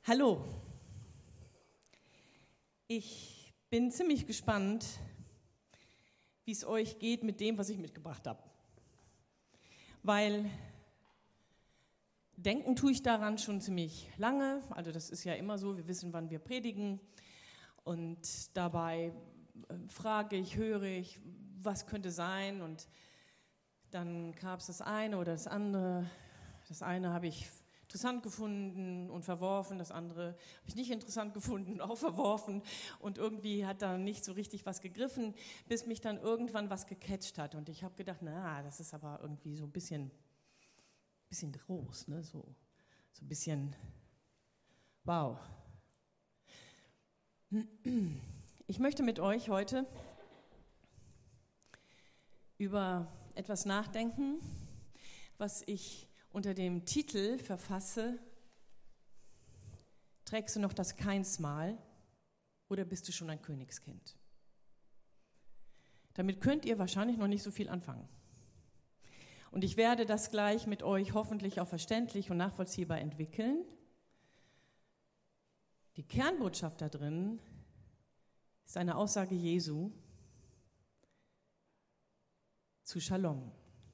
Hallo, ich bin ziemlich gespannt, wie es euch geht mit dem, was ich mitgebracht habe. Weil denken tue ich daran schon ziemlich lange, also das ist ja immer so, wir wissen, wann wir predigen und dabei frage ich, höre ich, was könnte sein und dann gab es das eine oder das andere. Das eine habe ich interessant gefunden und verworfen, das andere habe ich nicht interessant gefunden und auch verworfen und irgendwie hat da nicht so richtig was gegriffen, bis mich dann irgendwann was gecatcht hat und ich habe gedacht, na, das ist aber irgendwie so ein bisschen groß, ne? so ein bisschen, wow. Ich möchte mit euch heute über etwas nachdenken, was ich unter dem Titel verfasse: Trägst du noch das Kainsmal oder bist du schon ein Königskind? Damit könnt ihr wahrscheinlich noch nicht so viel anfangen. Und ich werde das gleich mit euch hoffentlich auch verständlich und nachvollziehbar entwickeln. Die Kernbotschaft da drin ist eine Aussage Jesu zu Shalom,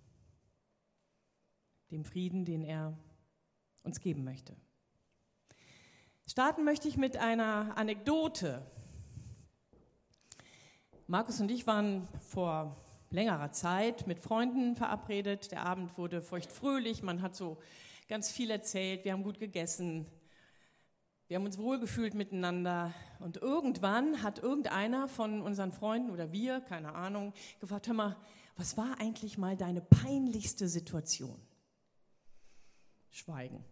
dem Frieden, den er uns geben möchte. Starten möchte ich mit einer Anekdote. Markus und ich waren vor längerer Zeit mit Freunden verabredet. Der Abend wurde feuchtfröhlich, man hat so ganz viel erzählt, wir haben gut gegessen, wir haben uns wohlgefühlt miteinander und irgendwann hat irgendeiner von unseren Freunden oder wir, keine Ahnung, gefragt, hör mal, was war eigentlich mal deine peinlichste Situation? Schweigen.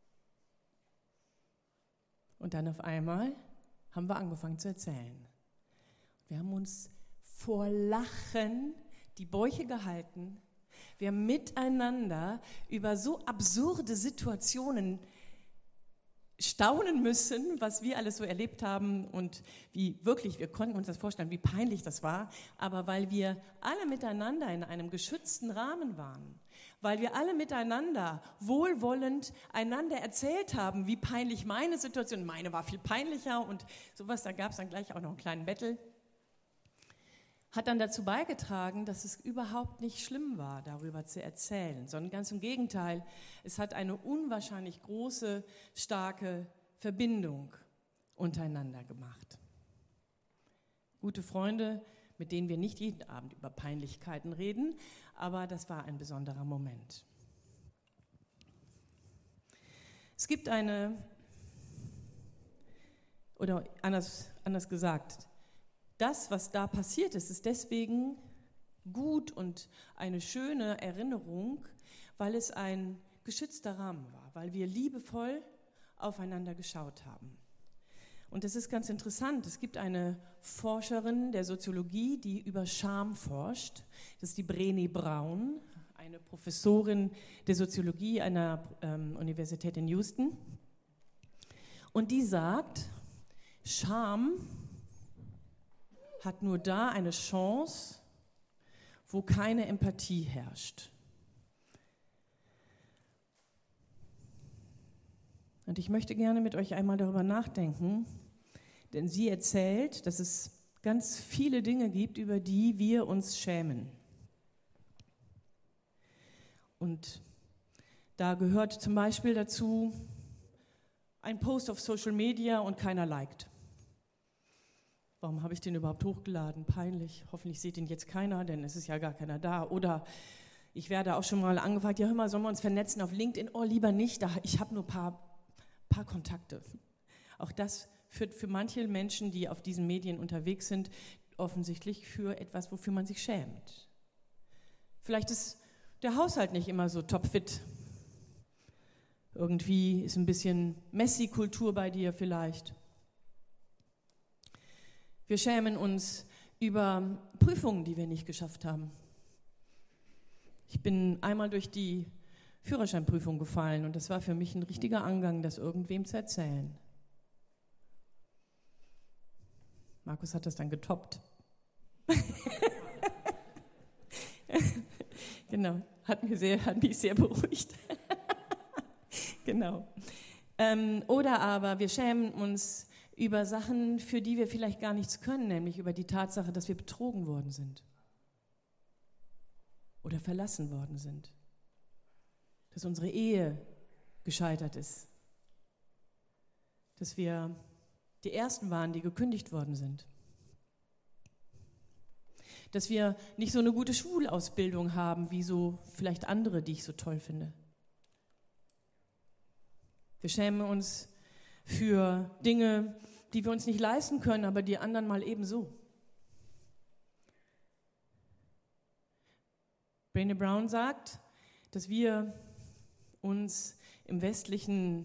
Und dann auf einmal haben wir angefangen zu erzählen. Wir haben uns vor Lachen die Bäuche gehalten. Wir haben miteinander über so absurde Situationen staunen müssen, was wir alles so erlebt haben und wie wirklich, wir konnten uns das vorstellen, wie peinlich das war, aber weil wir alle miteinander in einem geschützten Rahmen waren, weil wir alle miteinander wohlwollend einander erzählt haben, wie peinlich meine Situation, meine war viel peinlicher und sowas, da gab es dann gleich auch noch einen kleinen Battle, hat dann dazu beigetragen, dass es überhaupt nicht schlimm war, darüber zu erzählen, sondern ganz im Gegenteil, es hat eine unwahrscheinlich große, starke Verbindung untereinander gemacht. Gute Freunde, mit denen wir nicht jeden Abend über Peinlichkeiten reden, aber das war ein besonderer Moment. Es gibt oder anders gesagt, das, was da passiert ist, ist deswegen gut und eine schöne Erinnerung, weil es ein geschützter Rahmen war, weil wir liebevoll aufeinander geschaut haben. Und das ist ganz interessant. Es gibt eine Forscherin der Soziologie, die über Scham forscht. Das ist die Brené Brown, eine Professorin der Soziologie einer Universität in Houston. Und die sagt, Scham hat nur da eine Chance, wo keine Empathie herrscht. Und ich möchte gerne mit euch einmal darüber nachdenken, denn sie erzählt, dass es ganz viele Dinge gibt, über die wir uns schämen. Und da gehört zum Beispiel dazu ein Post auf Social Media und keiner liked. Warum habe ich den überhaupt hochgeladen? Peinlich. Hoffentlich sieht ihn jetzt keiner, denn es ist ja gar keiner da. Oder ich werde auch schon mal angefragt, ja hör mal, sollen wir uns vernetzen auf LinkedIn? Oh, lieber nicht, ich habe nur ein paar Kontakte. Auch das führt für manche Menschen, die auf diesen Medien unterwegs sind, offensichtlich für etwas, wofür man sich schämt. Vielleicht ist der Haushalt nicht immer so topfit. Irgendwie ist ein bisschen Messi-Kultur bei dir vielleicht. Wir schämen uns über Prüfungen, die wir nicht geschafft haben. Ich bin einmal durch die Führerscheinprüfung gefallen und das war für mich ein richtiger Angang, das irgendwem zu erzählen. Markus hat das dann getoppt. Genau, hat mich sehr beruhigt. Genau. Oder aber wir schämen uns über Sachen, für die wir vielleicht gar nichts können, nämlich über die Tatsache, dass wir betrogen worden sind oder verlassen worden sind, dass unsere Ehe gescheitert ist, dass wir die Ersten waren, die gekündigt worden sind, dass wir nicht so eine gute Schulausbildung haben, wie so vielleicht andere, die ich so toll finde. Wir schämen uns für Dinge, die wir uns nicht leisten können, aber die anderen mal ebenso. Brené Brown sagt, dass wir uns im westlichen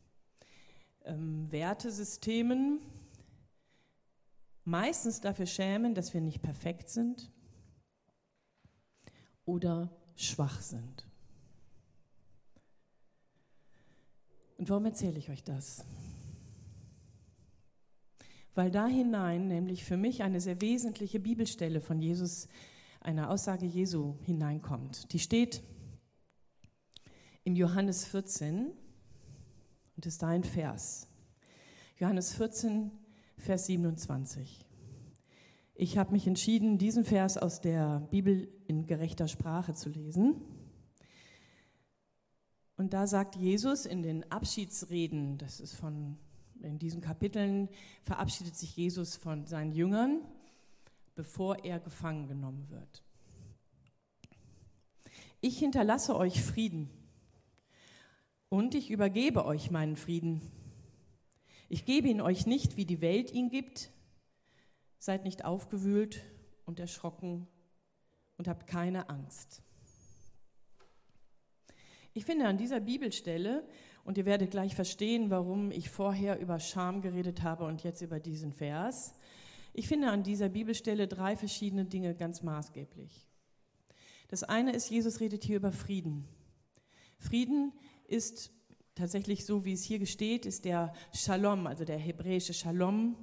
Wertesystemen meistens dafür schämen, dass wir nicht perfekt sind oder schwach sind. Und warum erzähle ich euch das? Weil da hinein nämlich für mich eine sehr wesentliche Bibelstelle von Jesus, eine Aussage Jesu hineinkommt. Die steht im Johannes 14 und ist da ein Vers. Johannes 14, Vers 27. Ich habe mich entschieden, diesen Vers aus der Bibel in gerechter Sprache zu lesen. Und da sagt Jesus in den Abschiedsreden, das ist in diesen Kapiteln, verabschiedet sich Jesus von seinen Jüngern, bevor er gefangen genommen wird. Ich hinterlasse euch Frieden und ich übergebe euch meinen Frieden. Ich gebe ihn euch nicht, wie die Welt ihn gibt. Seid nicht aufgewühlt und erschrocken und habt keine Angst. Ich finde an dieser Bibelstelle, und ihr werdet gleich verstehen, warum ich vorher über Scham geredet habe und jetzt über diesen Vers, ich finde an dieser Bibelstelle 3 verschiedene Dinge ganz maßgeblich. Das eine ist, Jesus redet hier über Frieden. Frieden ist tatsächlich so, wie es hier steht, ist der Shalom, also der hebräische Shalom.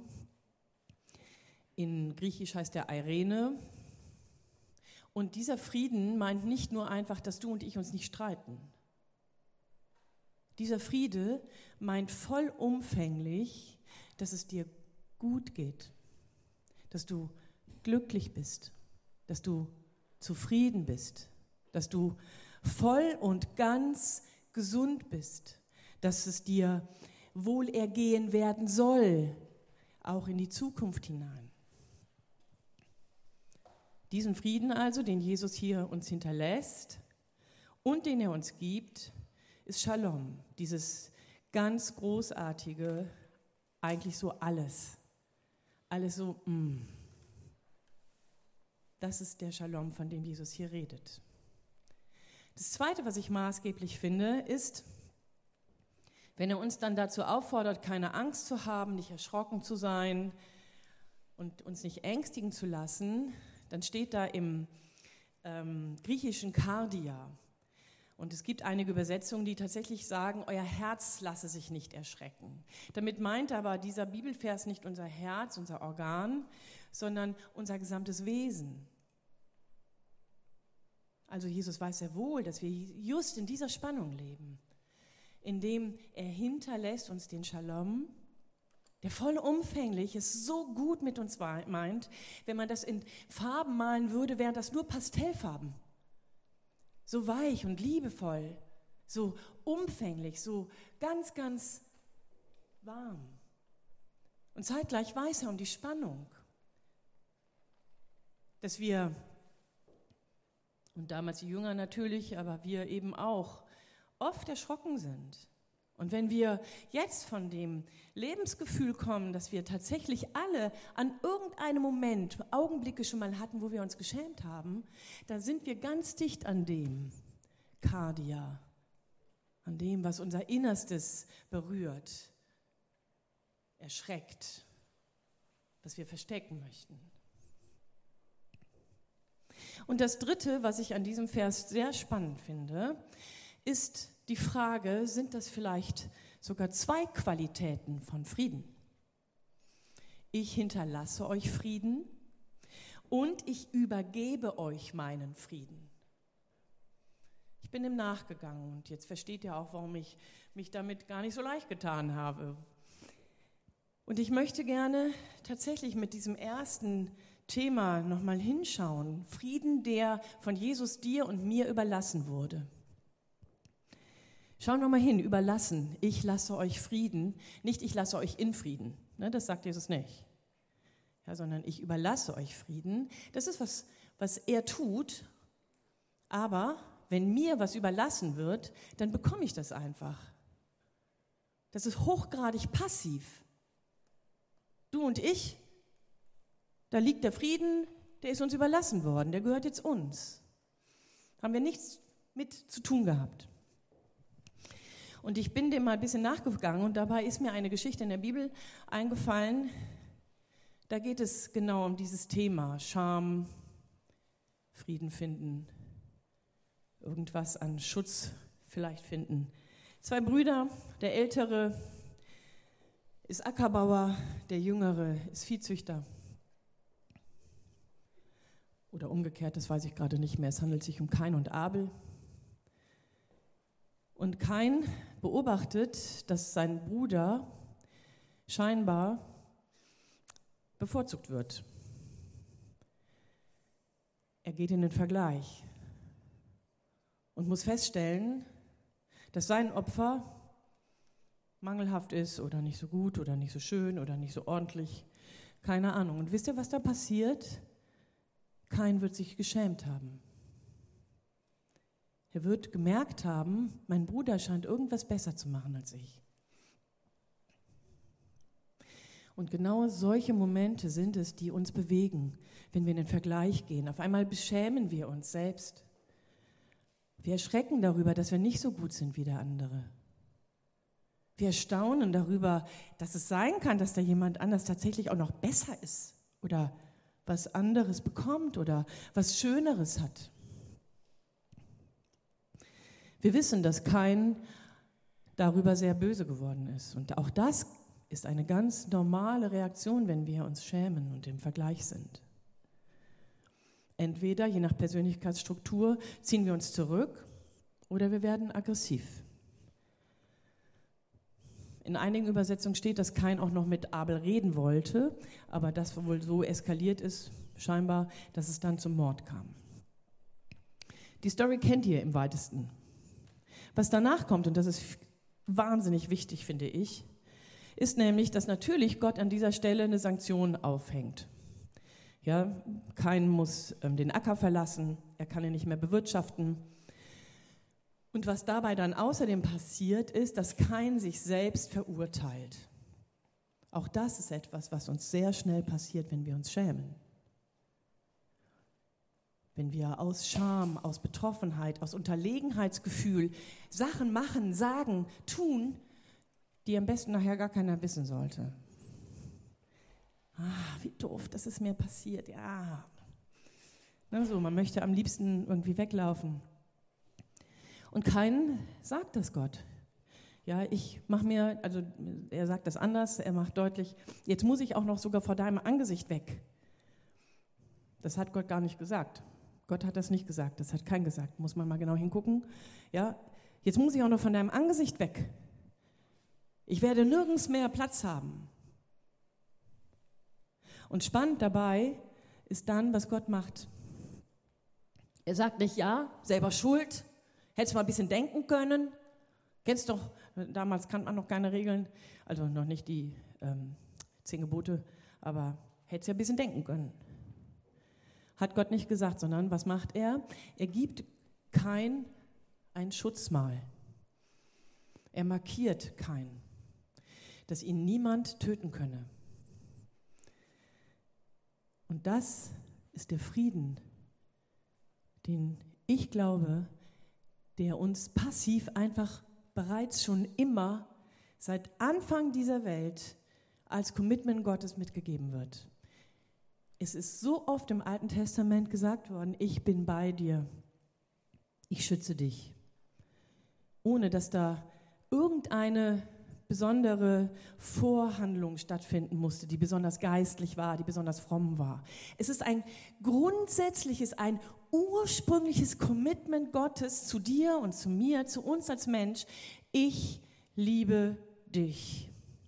In Griechisch heißt der Eirene. Und dieser Frieden meint nicht nur einfach, dass du und ich uns nicht streiten. Dieser Friede meint vollumfänglich, dass es dir gut geht, dass du glücklich bist, dass du zufrieden bist, dass du voll und ganz gesund bist, dass es dir wohlergehen werden soll, auch in die Zukunft hinein. Diesen Frieden also, den Jesus hier uns hinterlässt und den er uns gibt, ist Shalom, dieses ganz großartige, eigentlich so alles so, Das ist der Shalom, von dem Jesus hier redet. Das Zweite, was ich maßgeblich finde, ist, wenn er uns dann dazu auffordert, keine Angst zu haben, nicht erschrocken zu sein und uns nicht ängstigen zu lassen, dann steht da im griechischen Kardia. Und es gibt einige Übersetzungen, die tatsächlich sagen, euer Herz lasse sich nicht erschrecken. Damit meint aber dieser Bibelvers nicht unser Herz, unser Organ, sondern unser gesamtes Wesen. Also Jesus weiß sehr wohl, dass wir just in dieser Spannung leben, indem er hinterlässt uns den Shalom, der vollumfänglich es so gut mit uns meint. Wenn man das in Farben malen würde, wären das nur Pastellfarben. So weich und liebevoll, so umfänglich, so ganz, ganz warm. Und zeitgleich weiß er um die Spannung, dass wir, und damals die Jünger natürlich, aber wir eben auch, oft erschrocken sind. Und wenn wir jetzt von dem Lebensgefühl kommen, dass wir tatsächlich alle an irgendeinem Moment Augenblicke schon mal hatten, wo wir uns geschämt haben, dann sind wir ganz dicht an dem Kardia, an dem, was unser Innerstes berührt, erschreckt, was wir verstecken möchten. Und das Dritte, was ich an diesem Vers sehr spannend finde, ist die Frage, sind das vielleicht sogar 2 Qualitäten von Frieden? Ich hinterlasse euch Frieden und ich übergebe euch meinen Frieden. Ich bin dem nachgegangen und jetzt versteht ihr auch, warum ich mich damit gar nicht so leicht getan habe. Und ich möchte gerne tatsächlich mit diesem ersten Thema nochmal hinschauen. Frieden, der von Jesus dir und mir überlassen wurde. Schauen wir mal hin, überlassen. Ich lasse euch Frieden, nicht ich lasse euch in Frieden. Ne, das sagt Jesus nicht. Ja, sondern ich überlasse euch Frieden. Das ist was er tut. Aber wenn mir was überlassen wird, dann bekomme ich das einfach. Das ist hochgradig passiv. Du und ich, da liegt der Frieden, der ist uns überlassen worden, der gehört jetzt uns. Haben wir nichts mit zu tun gehabt. Und ich bin dem mal ein bisschen nachgegangen und dabei ist mir eine Geschichte in der Bibel eingefallen. Da geht es genau um dieses Thema, Scham, Frieden finden, irgendwas an Schutz vielleicht finden. 2 Brüder, der Ältere ist Ackerbauer, der Jüngere ist Viehzüchter. Oder umgekehrt, das weiß ich gerade nicht mehr. Es handelt sich um Kain und Abel. Und Kain beobachtet, dass sein Bruder scheinbar bevorzugt wird. Er geht in den Vergleich und muss feststellen, dass sein Opfer mangelhaft ist oder nicht so gut oder nicht so schön oder nicht so ordentlich. Keine Ahnung. Und wisst ihr, was da passiert? Kain wird sich geschämt haben. Er wird gemerkt haben, mein Bruder scheint irgendwas besser zu machen als ich. Und genau solche Momente sind es, die uns bewegen, wenn wir in den Vergleich gehen. Auf einmal beschämen wir uns selbst. Wir erschrecken darüber, dass wir nicht so gut sind wie der andere. Wir erstaunen darüber, dass es sein kann, dass da jemand anders tatsächlich auch noch besser ist oder was anderes bekommt oder was Schöneres hat. Wir wissen, dass Kain darüber sehr böse geworden ist. Und auch das ist eine ganz normale Reaktion, wenn wir uns schämen und im Vergleich sind. Entweder, je nach Persönlichkeitsstruktur, ziehen wir uns zurück oder wir werden aggressiv. In einigen Übersetzungen steht, dass Kain auch noch mit Abel reden wollte, aber das wohl so eskaliert ist, scheinbar, dass es dann zum Mord kam. Die Story kennt ihr im weitesten. Was danach kommt, und das ist wahnsinnig wichtig, finde ich, ist nämlich, dass natürlich Gott an dieser Stelle eine Sanktion aufhängt. Ja, Kain muss den Acker verlassen, er kann ihn nicht mehr bewirtschaften. Und was dabei dann außerdem passiert, ist, dass Kain sich selbst verurteilt. Auch das ist etwas, was uns sehr schnell passiert, wenn wir uns schämen. Wenn wir aus Scham, aus Betroffenheit, aus Unterlegenheitsgefühl Sachen machen, sagen, tun, die am besten nachher gar keiner wissen sollte. Wie doof, das ist mir passiert, ja. Na so, man möchte am liebsten irgendwie weglaufen. Und Kain sagt das Gott. Ja, er sagt das anders, er macht deutlich, jetzt muss ich auch noch sogar vor deinem Angesicht weg. Das hat Gott gar nicht gesagt. Gott hat das nicht gesagt, das hat Kain gesagt. Muss man mal genau hingucken. Ja, jetzt muss ich auch noch von deinem Angesicht weg. Ich werde nirgends mehr Platz haben. Und spannend dabei ist dann, was Gott macht. Er sagt nicht, ja, selber schuld, hättest mal ein bisschen denken können. Kennst doch, damals kannte man noch keine Regeln, also noch nicht die 10 Gebote, aber hättest ja ein bisschen denken können. Hat Gott nicht gesagt, sondern was macht er? Er gibt Kain ein Schutzmal. Er markiert Kain, dass ihn niemand töten könne. Und das ist der Frieden, den ich glaube, der uns passiv einfach bereits schon immer seit Anfang dieser Welt als Commitment Gottes mitgegeben wird. Es ist so oft im Alten Testament gesagt worden, ich bin bei dir, ich schütze dich, ohne dass da irgendeine besondere Vorhandlung stattfinden musste, die besonders geistlich war, die besonders fromm war. Es ist ein grundsätzliches, ein ursprüngliches Commitment Gottes zu dir und zu mir, zu uns als Mensch. Ich liebe dich.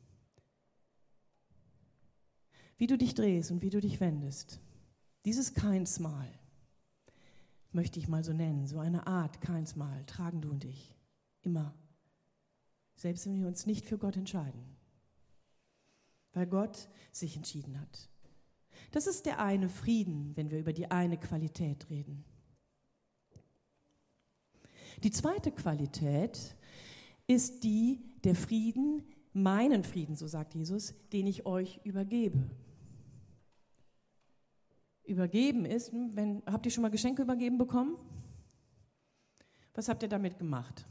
Wie du dich drehst und wie du dich wendest, dieses Keinsmal möchte ich mal so nennen, so eine Art Keinsmal tragen du und ich immer, selbst wenn wir uns nicht für Gott entscheiden, weil Gott sich entschieden hat. Das ist der eine Frieden, wenn wir über die eine Qualität reden. Die zweite Qualität ist die der Frieden, meinen Frieden, so sagt Jesus, den ich euch übergebe. Übergeben ist, habt ihr schon mal Geschenke übergeben bekommen? Was habt ihr damit gemacht?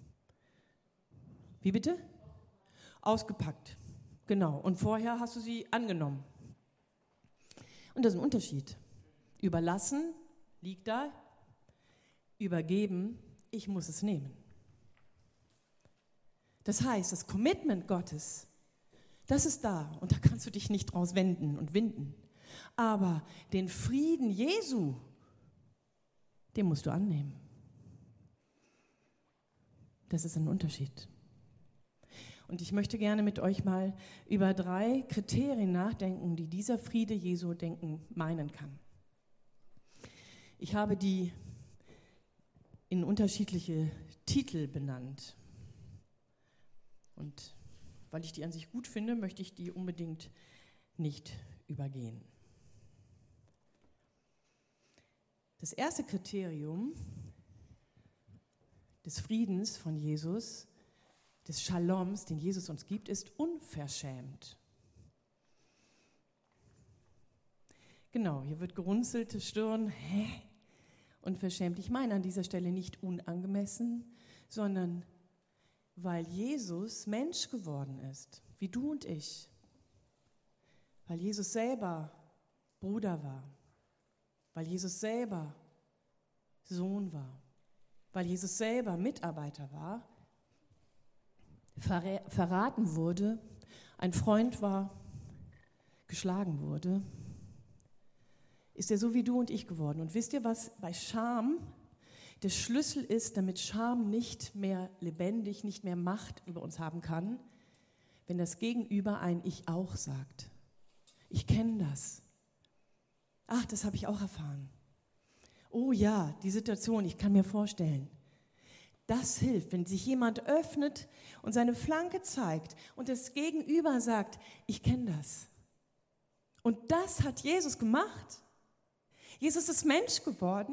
Wie bitte? Ausgepackt, genau. Und vorher hast du sie angenommen. Und das ist ein Unterschied. Überlassen liegt da, übergeben, ich muss es nehmen. Das heißt, das Commitment Gottes, das ist da und da kannst du dich nicht draus wenden und winden. Aber den Frieden Jesu, den musst du annehmen. Das ist ein Unterschied. Und ich möchte gerne mit euch mal über 3 Kriterien nachdenken, die dieser Friede Jesu meinen kann. Ich habe die in unterschiedliche Titel benannt. Und weil ich die an sich gut finde, möchte ich die unbedingt nicht übergehen. Das erste Kriterium des Friedens von Jesus, des Shaloms, den Jesus uns gibt, ist unverschämt. Genau, hier wird gerunzelte Stirn, unverschämt. Ich meine an dieser Stelle nicht unangemessen, sondern weil Jesus Mensch geworden ist, wie du und ich. Weil Jesus selber Bruder war. Weil Jesus selber Sohn war. Weil Jesus selber Mitarbeiter war, verraten wurde, ein Freund war, geschlagen wurde, ist er so wie du und ich geworden. Und wisst ihr, was bei Scham der Schlüssel ist, damit Scham nicht mehr lebendig, nicht mehr Macht über uns haben kann? Wenn das Gegenüber ein Ich auch sagt. Ich kenne das. Ach, das habe ich auch erfahren. Oh ja, die Situation, ich kann mir vorstellen. Das hilft, wenn sich jemand öffnet und seine Flanke zeigt und das Gegenüber sagt, ich kenne das. Und das hat Jesus gemacht. Jesus ist Mensch geworden,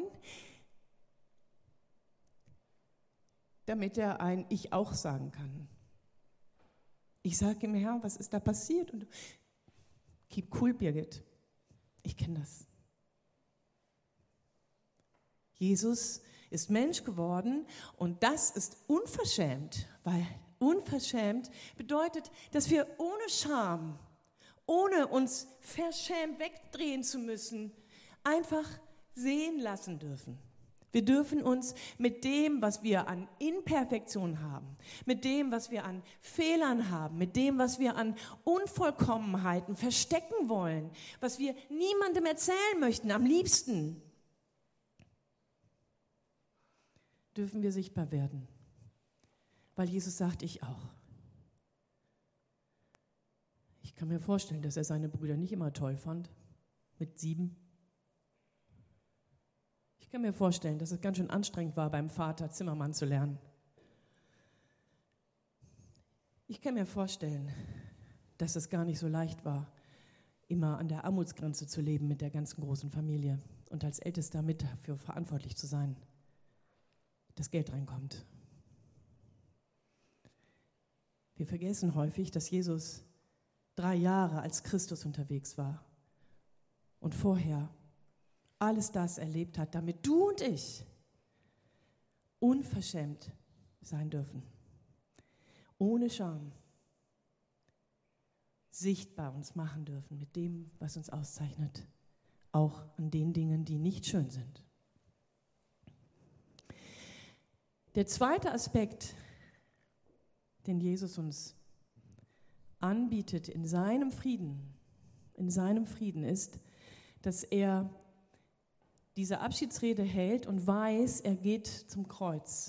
damit er ein Ich auch sagen kann. Ich sage ihm, Herr, was ist da passiert? Und keep cool, Birgit. Ich kenne das. Jesus ist Mensch geworden und das ist unverschämt, weil unverschämt bedeutet, dass wir ohne Scham, ohne uns verschämt wegdrehen zu müssen, einfach sehen lassen dürfen. Wir dürfen uns mit dem, was wir an Imperfektion haben, mit dem, was wir an Fehlern haben, mit dem, was wir an Unvollkommenheiten verstecken wollen, was wir niemandem erzählen möchten, am liebsten, dürfen wir sichtbar werden. Weil Jesus sagt, ich auch. Ich kann mir vorstellen, dass er seine Brüder nicht immer toll fand, mit 7. Ich kann mir vorstellen, dass es ganz schön anstrengend war, beim Vater Zimmermann zu lernen. Ich kann mir vorstellen, dass es gar nicht so leicht war, immer an der Armutsgrenze zu leben mit der ganzen großen Familie und als Ältester mit dafür verantwortlich zu sein, dass Geld reinkommt. Wir vergessen häufig, dass Jesus 3 Jahre als Christus unterwegs war und vorher alles das erlebt hat, damit du und ich unverschämt sein dürfen, ohne Scham, sichtbar uns machen dürfen mit dem, was uns auszeichnet, auch an den Dingen, die nicht schön sind. Der zweite Aspekt, den Jesus uns anbietet in seinem Frieden ist, dass er diese Abschiedsrede hält und weiß, er geht zum Kreuz.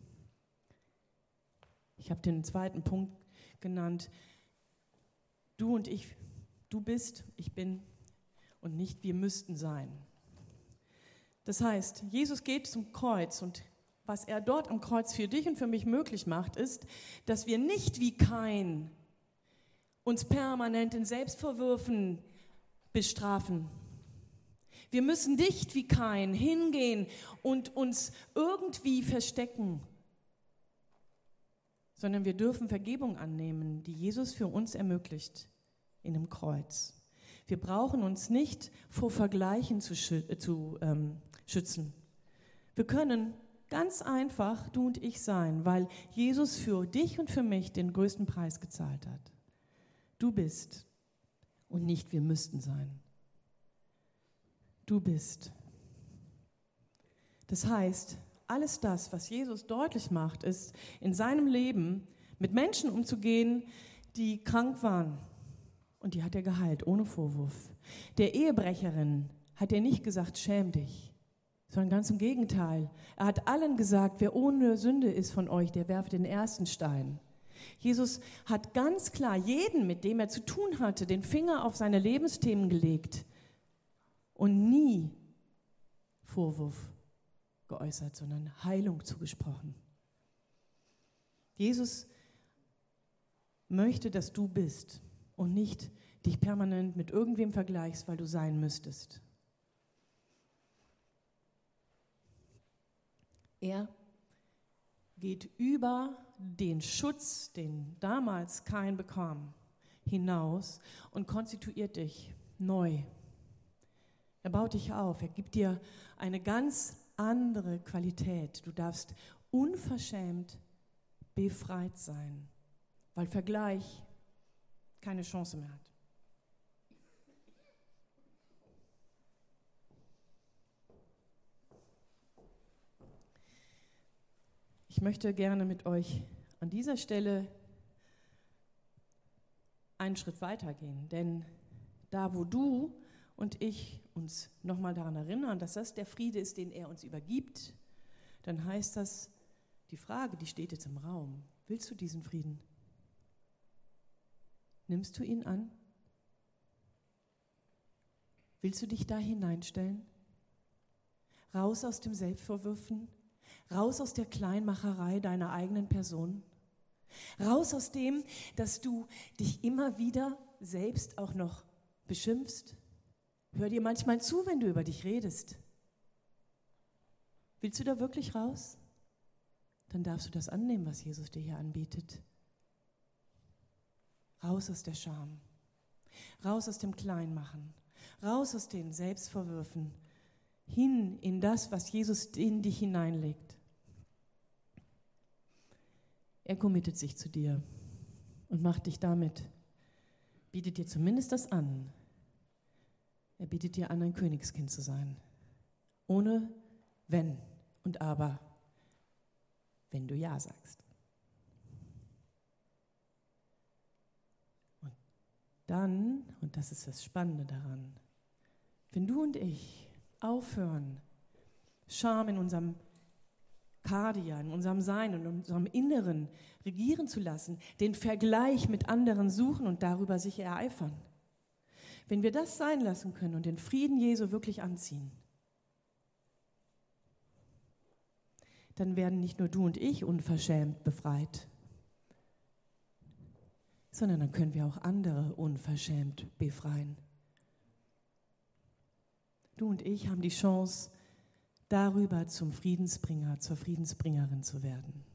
Ich habe den zweiten Punkt genannt. Du und ich, du bist, ich bin und nicht wir müssten sein. Das heißt, Jesus geht zum Kreuz und was er dort am Kreuz für dich und für mich möglich macht, ist, dass wir nicht wie Kain uns permanent in Selbstvorwürfen bestrafen. Wir müssen nicht wie Kain hingehen und uns irgendwie verstecken, sondern wir dürfen Vergebung annehmen, die Jesus für uns ermöglicht in einem Kreuz. Wir brauchen uns nicht vor Vergleichen zu schützen. Wir können ganz einfach du und ich sein, weil Jesus für dich und für mich den größten Preis gezahlt hat. Du bist und nicht wir müssten sein. Du bist. Das heißt, alles das, was Jesus deutlich macht, ist, in seinem Leben mit Menschen umzugehen, die krank waren. Und die hat er geheilt, ohne Vorwurf. Der Ehebrecherin hat er nicht gesagt, schäm dich, sondern ganz im Gegenteil. Er hat allen gesagt, wer ohne Sünde ist von euch, der werfe den ersten Stein. Jesus hat ganz klar jeden, mit dem er zu tun hatte, den Finger auf seine Lebensthemen gelegt und nie Vorwurf geäußert, sondern Heilung zugesprochen. Jesus möchte, dass du bist und nicht dich permanent mit irgendwem vergleichst, weil du sein müsstest. Er geht über den Schutz, den damals Kain bekam, hinaus und konstituiert dich neu. Er baut dich auf, er gibt dir eine ganz andere Qualität. Du darfst unverschämt befreit sein, weil Vergleich keine Chance mehr hat. Ich möchte gerne mit euch an dieser Stelle einen Schritt weitergehen, denn da, wo du und ich uns nochmal daran erinnern, dass das der Friede ist, den er uns übergibt, dann heißt das, die Frage, die steht jetzt im Raum, willst du diesen Frieden? Nimmst du ihn an? Willst du dich da hineinstellen? Raus aus dem Selbstvorwürfen? Raus aus der Kleinmacherei deiner eigenen Person? Raus aus dem, dass du dich immer wieder selbst auch noch beschimpfst? Hör dir manchmal zu, wenn du über dich redest. Willst du da wirklich raus? Dann darfst du das annehmen, was Jesus dir hier anbietet. Raus aus der Scham, raus aus dem Kleinmachen, raus aus den Selbstvorwürfen, hin in das, was Jesus in dich hineinlegt. Er committet sich zu dir und macht dich damit, bietet dir zumindest das an. Er bietet dir an, ein Königskind zu sein, ohne Wenn und Aber, wenn du Ja sagst. Und dann, und das ist das Spannende daran, wenn du und ich aufhören, Scham in unserem Kardia, in unserem Sein, in unserem Inneren regieren zu lassen, den Vergleich mit anderen suchen und darüber sich ereifern. Wenn wir das sein lassen können und den Frieden Jesu wirklich anziehen, dann werden nicht nur du und ich unverschämt befreit, sondern dann können wir auch andere unverschämt befreien. Du und ich haben die Chance, darüber zum Friedensbringer, zur Friedensbringerin zu werden.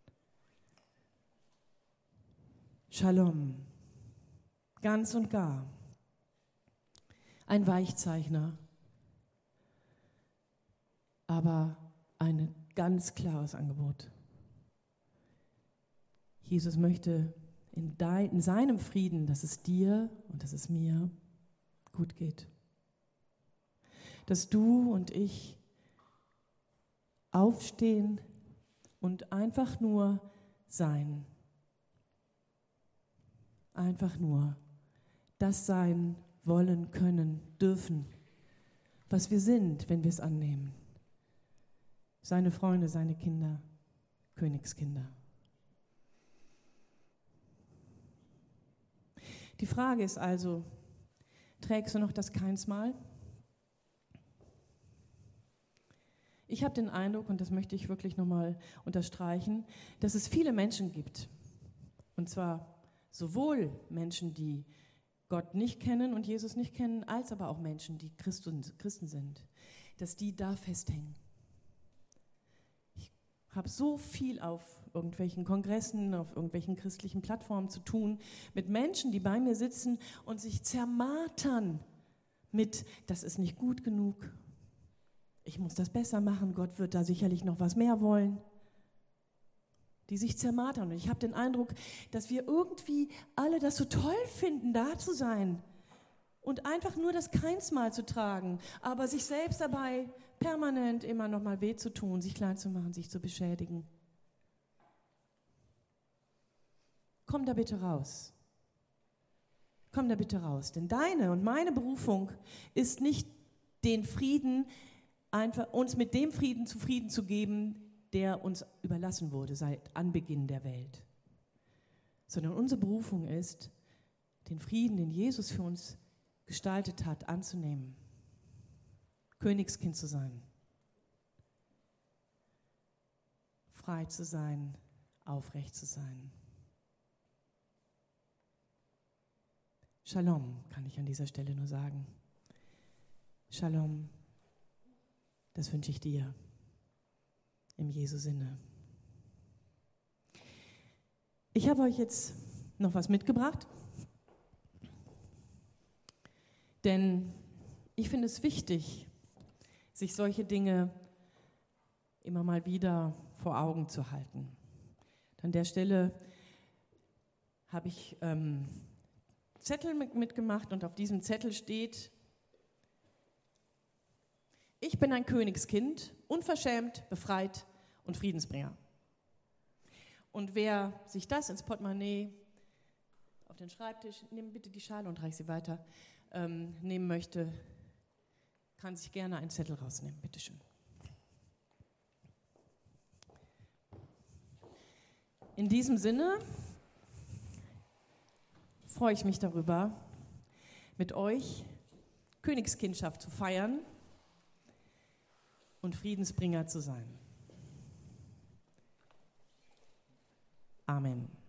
Shalom, ganz und gar. Ein Weichzeichner, aber ein ganz klares Angebot. Jesus möchte in seinem Frieden, dass es dir und dass es mir gut geht. Dass du und ich aufstehen und einfach nur sein. Einfach nur das sein wollen, können, dürfen, was wir sind, wenn wir es annehmen. Seine Freunde, seine Kinder, Königskinder. Die Frage ist also, trägst du noch das Kainsmal? Ich habe den Eindruck, und das möchte ich wirklich nochmal unterstreichen, dass es viele Menschen gibt, und zwar sowohl Menschen, die Gott nicht kennen und Jesus nicht kennen, als aber auch Menschen, die Christen sind, dass die da festhängen. Ich habe so viel auf irgendwelchen Kongressen, auf irgendwelchen christlichen Plattformen zu tun, mit Menschen, die bei mir sitzen und sich zermartern mit, das ist nicht gut genug, ich muss das besser machen, Gott wird da sicherlich noch was mehr wollen. Die sich zermartern. Und ich habe den Eindruck, dass wir irgendwie alle das so toll finden, da zu sein und einfach nur das Kainsmal zu tragen, aber sich selbst dabei permanent immer noch mal weh zu tun, sich klein zu machen, sich zu beschädigen. Komm da bitte raus. Komm da bitte raus. Denn deine und meine Berufung ist nicht den Frieden, einfach uns mit dem Frieden zufrieden zu geben, der uns überlassen wurde seit Anbeginn der Welt. Sondern unsere Berufung ist, den Frieden, den Jesus für uns gestaltet hat, anzunehmen. Königskind zu sein. Frei zu sein, aufrecht zu sein. Shalom, kann ich an dieser Stelle nur sagen. Shalom, das wünsche ich dir. Im Jesu Sinne. Ich habe euch jetzt noch was mitgebracht, denn ich finde es wichtig, sich solche Dinge immer mal wieder vor Augen zu halten. An der Stelle habe ich Zettel mitgemacht und auf diesem Zettel steht: Ich bin ein Königskind, unverschämt, befreit und Friedensbringer. Und wer sich das ins Portemonnaie, auf den Schreibtisch, nimm bitte die Schale und reich sie weiter, nehmen möchte, kann sich gerne einen Zettel rausnehmen, bitteschön. In diesem Sinne freue ich mich darüber, mit euch Königskindschaft zu feiern und Friedensbringer zu sein. Amen.